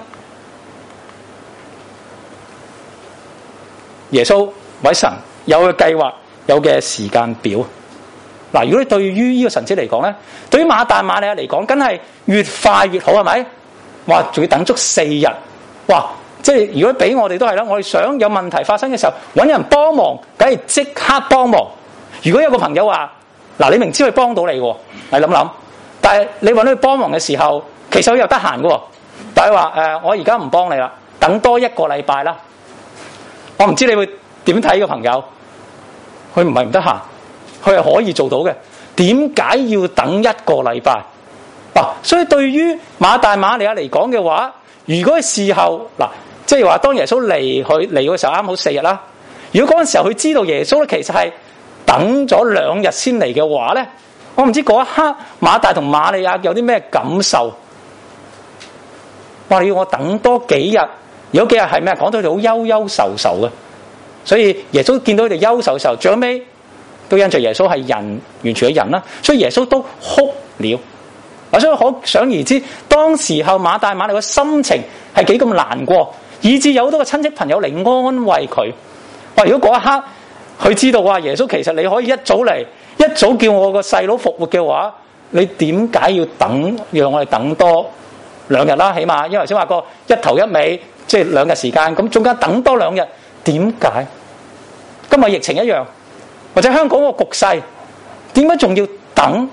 耶穌或者神有嘅計劃，有嘅時間表。嗱，如果你對於呢個神蹟嚟講咧，對於馬大馬利亞嚟講，梗係越快越好，係咪？哇，仲要等足4日，哇！ 即係如果俾我哋都係啦，我哋想有問題發生嘅時候揾人幫忙，梗係即刻幫忙。如果有個朋友話嗱，你明知佢幫到你喎，你諗諗，但係你揾佢幫忙嘅時候，其實佢又得閒嘅喎，但係話我而家唔幫你啦，等多1個禮拜啦。我唔知你會點睇個朋友，佢唔係唔得閒，佢係可以做到嘅。點解要等1個禮拜？所以對於馬大馬利亞嚟講嘅話，如果事後嗱，即係話當耶穌嚟嘅時候啱好4日啦。如果嗰陣時候佢知道耶穌咧其實係等咗2日先嚟嘅話咧，我唔知嗰一刻馬大同馬利亞有啲咩感受。你要我等多幾日，有幾日係咩？講到佢哋好憂憂愁愁嘅，所以耶穌見到佢哋憂愁愁，最後尾都因着耶穌係人，完全嘅人啦，所以耶穌都哭了。所以可想而知，當時候馬大馬利亞嘅心情係幾咁難過，以致有好多個親戚朋友嚟安慰佢。如果嗰一刻佢知道話耶穌其實你可以一早嚟，一早叫我個細佬復活嘅話，你點解要等，讓我哋等多2日啦？起碼因為頭先話過一頭一尾，即係2日時間，咁中間等多2日，點解？今日疫情一樣，或者香港個局勢，點解仲要等？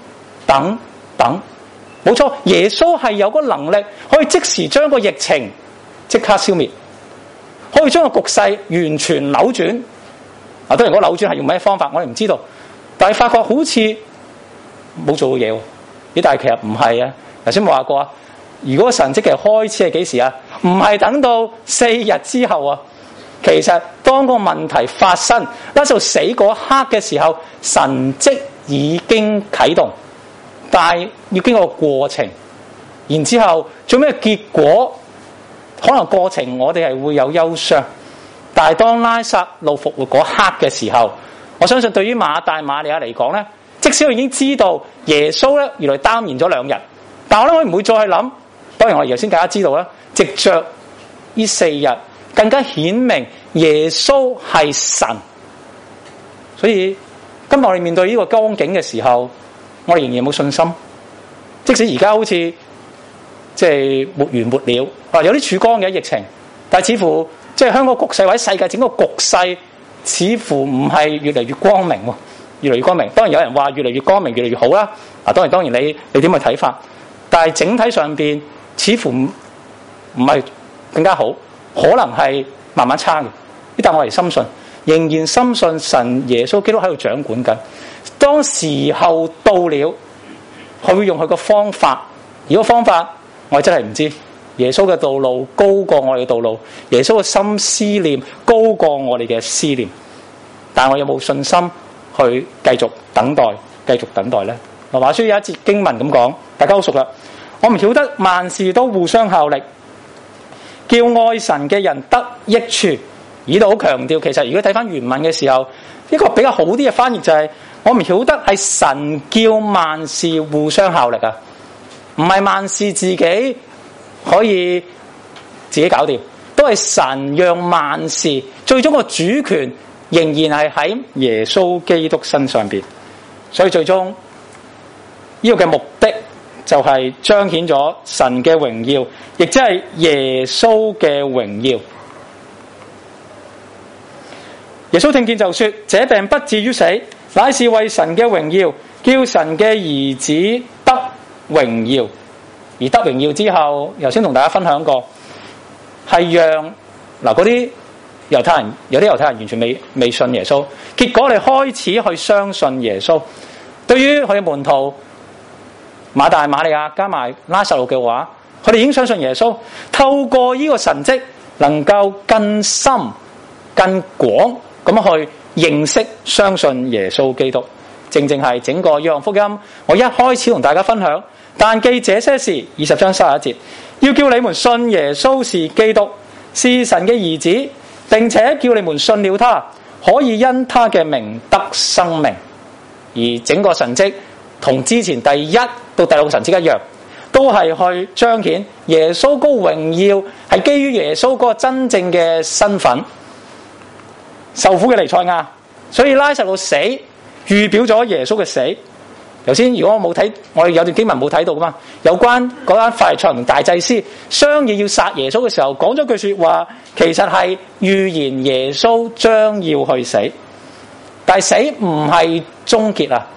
冇錯，耶穌係有個能力可以即時將個疫情即刻消滅，可以將個局勢完全扭轉。當然嗰個扭轉係用咩方法，我哋唔知道。但係發覺好似冇做到嘢喎。但係其實唔係啊。頭先冇話過啊。如果神蹟嘅開始係幾時啊？唔係等到4日之後啊。其實當個問題發生，拉撒路死嗰刻嘅時候，神蹟已經啟動。但係要經過個過程，然之後做咩結果？可能過程我哋係會有憂傷，但係當拉撒路復活嗰刻嘅時候，我相信對於馬大馬利亞嚟講咧，即使佢已經知道耶穌咧原來耽延咗2日，但係我諗佢唔會再去諗。當然我哋頭先大家知道啦，藉着呢4日更加顯明耶穌係神。所以今日我哋面對呢個光景嘅時候，我哋仍然冇信心，即使而家好似即係沒完沒了，有啲曙光嘅疫情，但係似乎即係香港局勢或者世界整個局勢，似乎唔係越嚟越光明喎，越嚟越光明。當然有人話越嚟越光明，越嚟越好啦。當然你點去睇法？但係整體上邊似乎唔係更加好，可能係慢慢差嘅。但我哋深信，仍然深信神耶穌基督喺度掌管緊。當時候到了，佢會用佢個方法。而個方法我哋真係唔知。耶穌嘅道路高過我哋嘅道路，耶穌嘅心思念高過我哋嘅思念。但我有冇信心去繼續等待？繼續等待呢？羅馬書有一節經文咁講，大家好熟啦。我唔曉得萬事都互相效力，叫愛神嘅人得益處。呢度好強調，其實如果睇翻原文嘅時候，一個比較好啲嘅翻譯就係、是。我唔曉得係神叫萬事互相效力啊，唔係萬事自己可以自己搞掂，都係神讓萬事最終個主權仍然係喺耶穌基督身上邊。所以最終呢個嘅目的就係彰顯咗神嘅榮耀，亦即係耶穌嘅榮耀。耶穌聽見就說：這病不至於死，乃是為神嘅榮耀，叫神嘅兒子得榮耀。而得榮耀之後，頭先同大家分享過，係讓嗰啲猶太人，有啲猶太人完全未信耶穌，結果你開始去相信耶穌。對於佢嘅門徒馬大馬利亞加埋拉撒路嘅話，佢哋已經相信耶穌。透過呢個神蹟，能夠更深更廣咁去認識相信耶穌基督。正係整個約翰福音我一開始同大家分享，但記這些事20章31節，要叫你們信耶穌是基督，是神嘅兒子，並且叫你們信了他，可以因他嘅名得生命。而整個神蹟同之前第1到第6個神蹟一樣，都係去彰顯耶穌嗰個榮耀，係基於耶穌嗰個真正嘅身份，受苦嘅彌賽亞。所以拉撒路死預表咗耶穌嘅死， 頭先如果我冇睇，我哋有段經文冇睇到噶嘛？有關嗰間法利賽人同大祭司商議要殺耶穌嘅時候，講咗句說話，其實係預言耶穌將要去死，但係死唔係終結啊！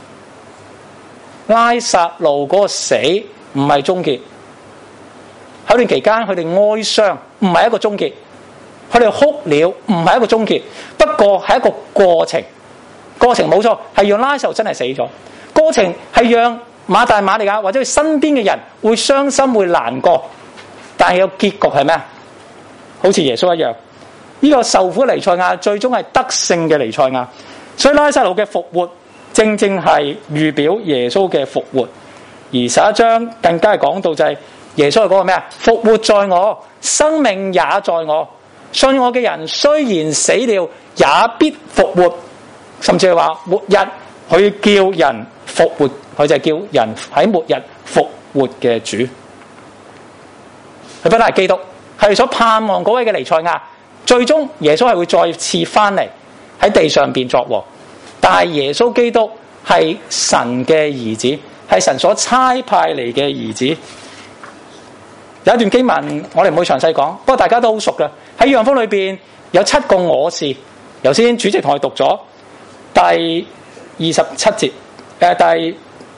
拉撒路嗰個死唔係終結，喺段期間佢哋哀傷唔係一個終結，佢哋哭了唔係一個終結，不過係一個過程。過程冇錯，係讓拉撒路真係死咗。過程係讓馬大馬利亞或者佢身邊嘅人會傷心會難過，但係個結局係咩啊？好似耶穌一樣，呢個受苦彌賽亞最終係得勝嘅彌賽亞。所以拉撒路嘅復活正正係預表耶穌嘅復活。而11章更加係講到就係耶穌係嗰個咩啊？復活在我，生命也在我。信我嘅人雖然死了，也必復活。甚至係話末日佢叫人復活，佢就係叫人喺末日復活嘅主。佢不但係基督，係所盼望嗰位嘅彌賽亞，最終耶穌係會再次翻嚟喺地上邊作王。但係耶穌基督係神嘅兒子，係神所差派嚟嘅兒子。有一段經文我哋唔會詳細講，不過大家都好熟嘅。喺約翰福音裏邊有7個我是，頭先主席同我讀咗第27節，第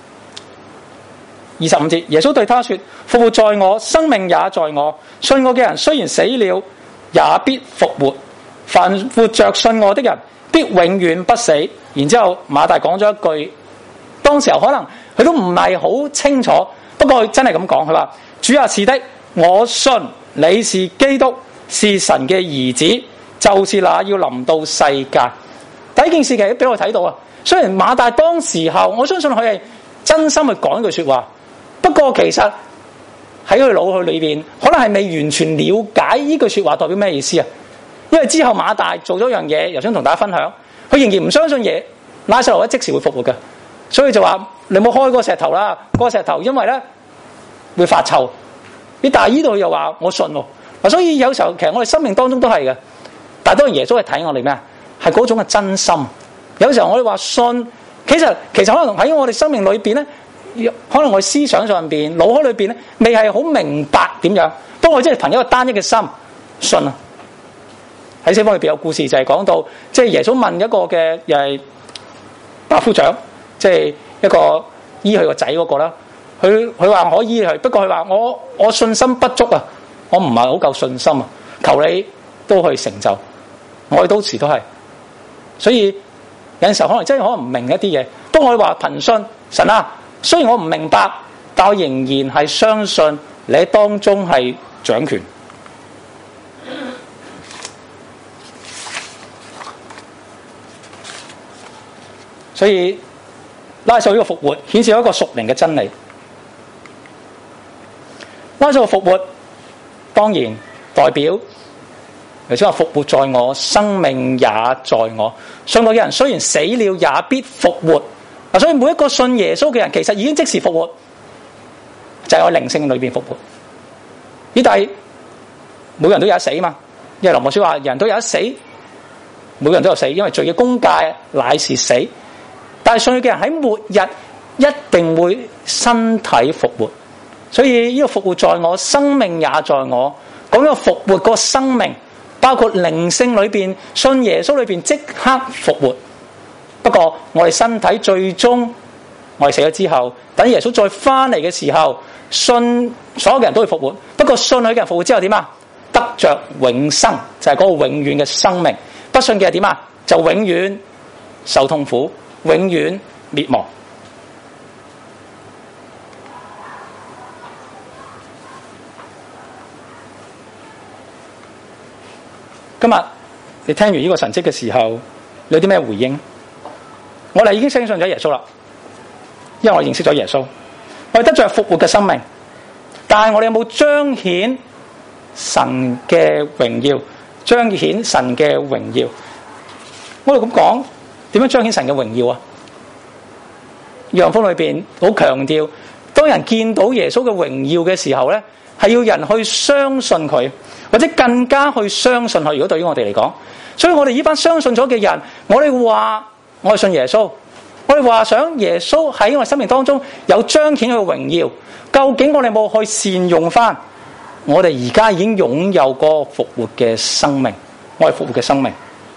25節，耶穌對他說：復活在我，生命也在我。信我嘅人雖然死了，也必復活。凡活着信我的人，必永遠不死。然之後馬大講咗一句，當時候可能佢都唔係好清楚，不過佢真係咁講，佢話：主啊，是的，我信你是基督，是神嘅兒子，就是那要臨到世界。第一件事其實俾我睇到啊，雖然馬大當時候，我相信佢係真心去講一句說話，不過其實喺佢腦海裏邊，可能係未完全了解呢句說話代表咩意思啊。因為之後馬大做咗樣嘢，又想同大家分享，佢仍然唔相信嘢，拉撒路即時會復活嘅，所以就話你冇開嗰個石頭啦，嗰個石頭因為咧會發臭。你但係呢度又話我信喎，所以有時候其實我哋生命當中都係嘅，但係當然耶穌係睇我哋咩啊？係嗰種嘅真心。有時候我哋話信，其實可能喺我哋生命裏邊咧，可能我哋思想上邊、腦海裏邊咧，未係好明白點樣。不過我真係憑一個單一嘅心信啊。喺西方裏邊有故事就係講到，即係耶穌問一個嘅又係百夫長，即係一個醫佢個仔嗰個啦。佢話可以佢，不過佢話我信心不足啊，我唔係好夠信心啊，求你都去成就。我哋當時都係。所以有陣時候可能真係可能唔明一啲嘢，不過我哋話憑信神啊，雖然我唔明白，但我仍然係相信你喺當中係掌權。所以拉撒路呢個復活顯示咗一個屬靈嘅真理。拉撒路復活當然代表頭先話復活在我，生命也在我。信我嘅人雖然死了，也必復活。所以每一個信耶穌嘅人，其實已經即時復活，就係我靈性裏邊復活。但係每個人都有得死嘛？因為林牧師話人都有得死，每個人都有死，因為罪嘅工價乃是死。但係信佢嘅人喺末日一定會身體復活。所以呢個復活在我，生命也在我。講呢個復活個生命，包括靈性裏邊信耶穌裏邊即刻復活。不過我哋身體最終我哋死咗之後，等耶穌再翻嚟嘅時候，信所有嘅人都會復活。不過信佢嘅人復活之後點啊？得着永生，就係嗰個永遠嘅生命。不信嘅係點啊？就永遠受痛苦，永遠滅亡。今日你聽完呢個神蹟嘅時候，你有啲咩回應？我哋已經相信咗耶穌啦，因為我認識咗耶穌，我哋得着復活嘅生命。但係我哋有冇彰顯神嘅榮耀？彰顯神嘅榮耀？我哋咁講，點樣彰顯神嘅榮耀啊？約翰福音裏邊好強調，當人見到耶穌嘅榮耀嘅時候咧，係要人去相信佢，或者更加去相信佢。如果對於我哋嚟講，所以我哋呢班相信咗嘅人，我哋話我係信耶穌， 我哋話想耶穌喺我哋生命當中有彰顯佢嘅榮耀，究竟我哋有冇去善用翻我哋而家已經擁有個復活嘅生命？我係復活嘅生命，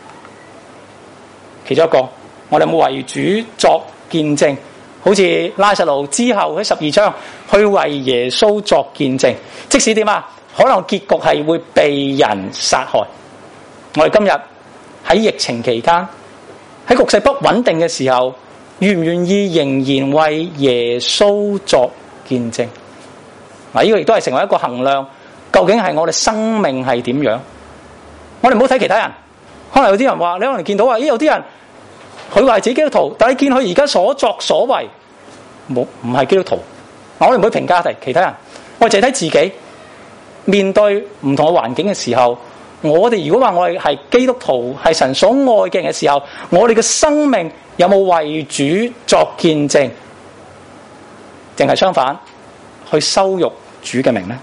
其中一個，我哋有冇為主作見證？好似拉撒路之後喺12章去為耶穌作見證，即使點啊？可能結局係會被人殺害。我哋今日喺疫情期間，喺局勢不穩定嘅時候，願唔願意仍然為耶穌作見證？嗱，呢個亦都係成為一個衡量，究竟係我哋生命係點樣？我哋唔好睇其他人，可能有啲人話，你可能見到話，有啲人佢話係自己基督徒，但係你見佢而家所作所為，唔係基督徒。我哋唔會評價其他人，我哋淨係睇自己。面對唔同嘅環境嘅時候，我哋如果話我哋係基督徒，係神所愛嘅人嘅時候，我哋嘅生命有冇為主作見證，定係相反去羞辱主嘅名呢？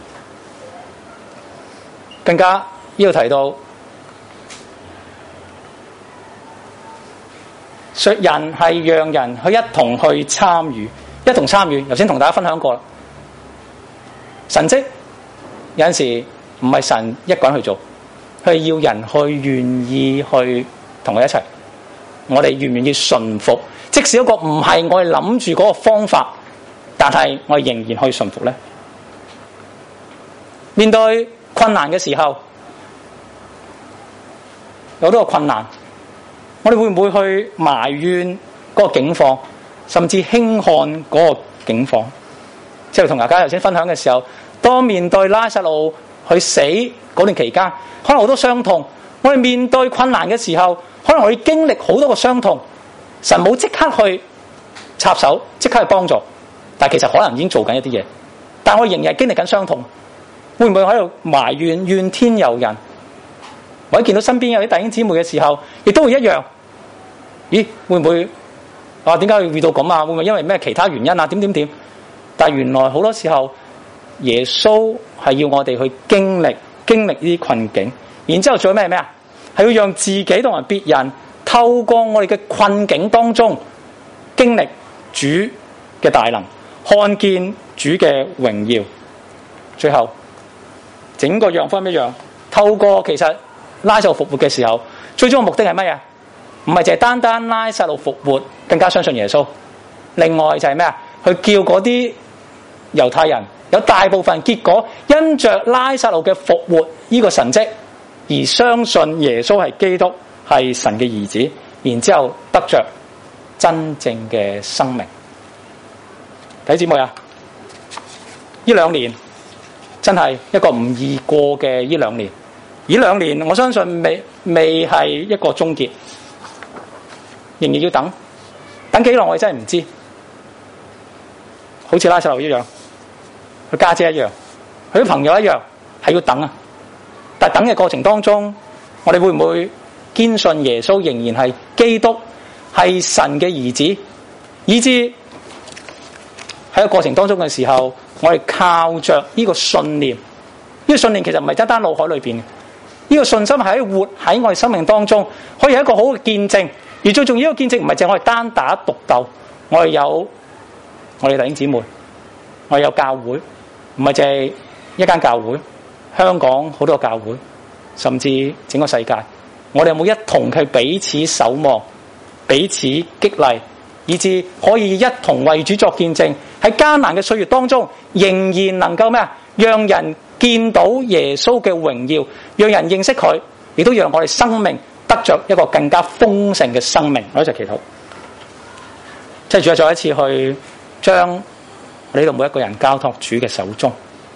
更加呢度提到，人係讓人去一同去參與，一同參與。頭先同大家分享過啦，神蹟有陣時唔係神一個人去做，佢係要人去願意去同佢一齊。我哋願唔願意順服？即使一個唔係我哋諗住嗰個方法，但係我哋仍然可以順服呢？面對困難嘅時候，有好多個困難，我哋會唔會去埋怨嗰個境況，甚至輕看嗰個境況？即係同大家頭先分享嘅時候，當面對拉撒路去死嗰段期間，可能好多傷痛。我哋面對困難嘅時候，可能我哋經歷好多個傷痛，神冇即刻去插手，即刻去幫助，但係其實可能已經做緊一啲嘢，但係我仍然係經歷緊傷痛。會唔會喺度埋怨怨天尤人？或者見到身邊有啲弟兄姊妹嘅時候，亦都會一樣。咦？會唔會點解會遇到咁啊？會唔會因為咩其他原因啊？點？但係原來好多時候，耶穌係要我哋去經歷呢啲困境，然之後做咩啊？係要讓自己同埋別人透過我哋嘅困境當中經歷主嘅大能，看見主嘅榮耀。最後整個樣分一樣，透過其實拉撒路復活嘅時候，最終嘅目的係乜嘢？唔係淨係單單拉撒路復活，更加相信耶穌。另外就係咩啊？去叫嗰啲猶太人有大部分結果因着拉撒路嘅復活呢個神蹟而相信耶穌係基督，係神嘅兒子，然之後得着真正嘅生命。弟兄姊妹啊，呢2年真係一個唔易過嘅呢2年。呢2年我相信未係一個終結，仍然要等幾耐我哋真係唔知。好似拉撒路一樣，佢家姐一樣，佢啲朋友一樣，係要等啊。但係等嘅過程當中，我哋會唔會堅信耶穌仍然係基督，係神嘅兒子，以致喺個過程當中嘅時候，我哋靠着呢個信念，呢個信念其實唔係單單腦海裏邊嘅，呢個信心係活喺我哋生命當中，可以有一個好嘅見證。而最重要嘅見證唔係淨係我哋單打獨鬥，我哋有我哋弟兄姊妹，我哋有教會，唔係淨係一間教會，香港好多個教會，甚至整個世界，我哋有冇一同去彼此守望，彼此激勵，以致可以一同為主作見證，喺艱難嘅歲月當中，仍然能夠咩啊？讓人見到耶穌嘅榮耀，讓人認識佢，亦都讓我哋生命得着一個更加豐盛嘅生命。我一齊祈禱，即係主啊，再一次去將我呢度每一個人交託主嘅手中。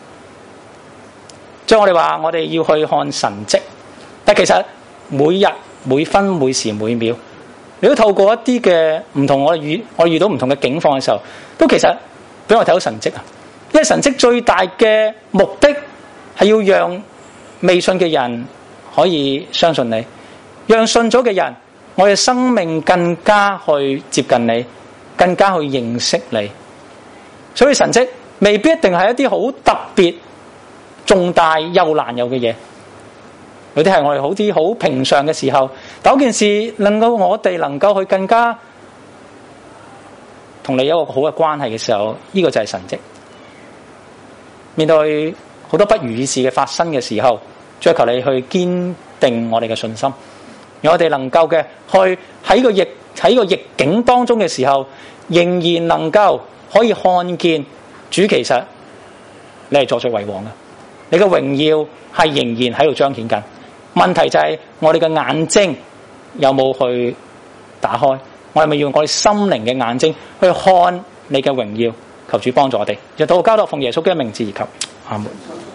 將我哋話我哋要去看神蹟，但其實每日每分每時每秒，你都透過一啲嘅唔同，我遇到唔同嘅境況嘅時候，都其實俾我睇到神蹟啊！因為神蹟最大嘅目的係要讓未信嘅人可以相信你，讓信咗嘅人，我哋生命更加去接近你，更加去認識你。所以神蹟未必一定係一啲好特別重大又難有嘅嘢，有啲係我哋好啲好平常嘅時候，但嗰件事令到我哋能夠去更加同你有一個好嘅關係嘅時候，呢個就係神蹟。面對好多不如意事嘅發生嘅時候，追求你去堅定我哋嘅信心，讓我哋能夠嘅去喺個逆境當中嘅時候，仍然能夠可以看見主其實你係坐著為王嘅，你嘅榮耀係仍然喺度彰顯緊。問題就係我哋嘅眼睛有冇去打開？我係咪要用我哋心靈嘅眼睛去看你嘅榮耀？求主幫助我哋，就禱告交託奉耶穌基督名字而求，阿門。